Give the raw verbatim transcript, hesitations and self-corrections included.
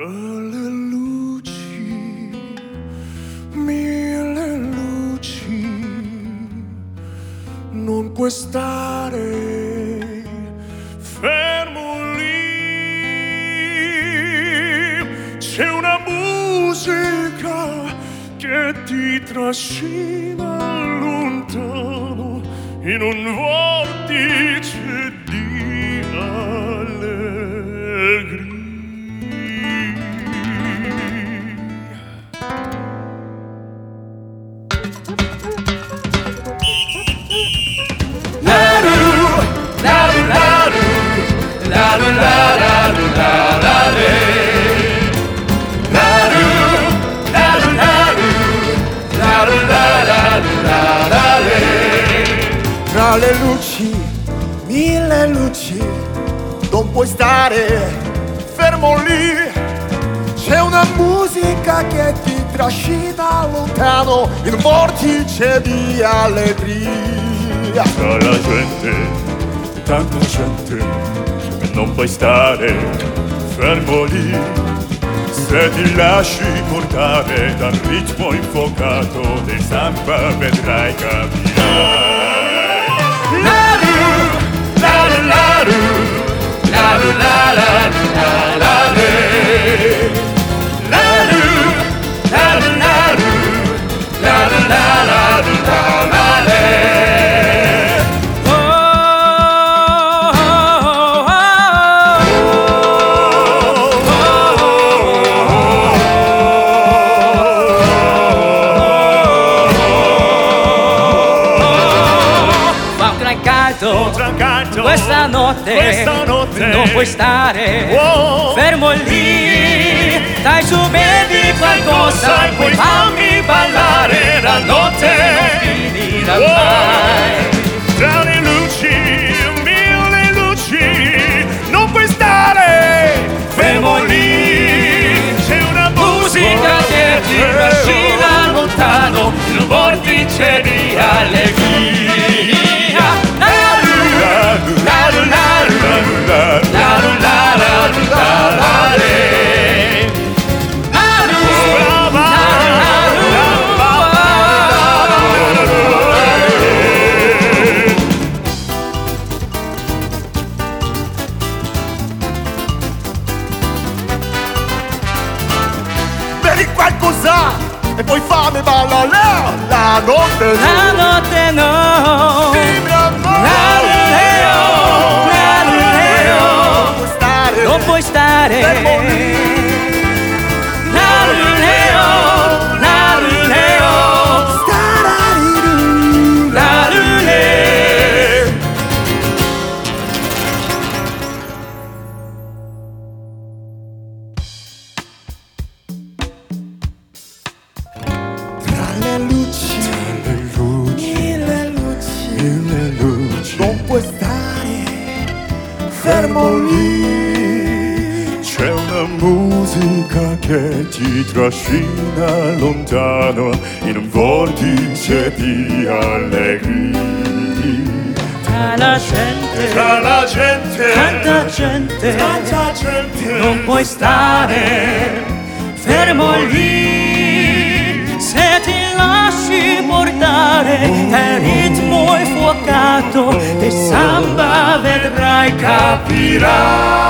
Tra le luci, mille luci, non puoi stare fermo lì. C'è una musica che ti trascina lontano in un vortice di allegria. Tra le luci, mille luci, non puoi stare fermo lì. C'è una musica che ti trascina lontano in un vortice di allegria. Tra la gente, tanta gente, e non puoi stare fermo lì. Se ti lasci portare dal ritmo infuocato del samba, vedrai capirai. Questa notte, questa notte non puoi stare wow. fermo lì. Dai su, bevi qualcosa e poi fammi ballare. La notte non finirà wow. mai. Tra le luci, mille luci, non puoi stare fermo lì. C'è una musica che ti trascina lontano in un vortice di allegria. Bevi qualcosa e poi fammi ballare. La notte La notte no. Dimmi amore. Non puoi stare fermo lì. Laluleo, laluleo, lalule. Tra le luci, le luci, mille luci, mille luci, non puoi stare fermo lì. c'è una musica che ti trascina lontano in un vortice di allegria. Tra la gente, Tra la gente, tanta gente, tanta gente, non puoi stare fermo lì. Se ti lasci portare dal ritmo infuocato del samba, vedrai capirai.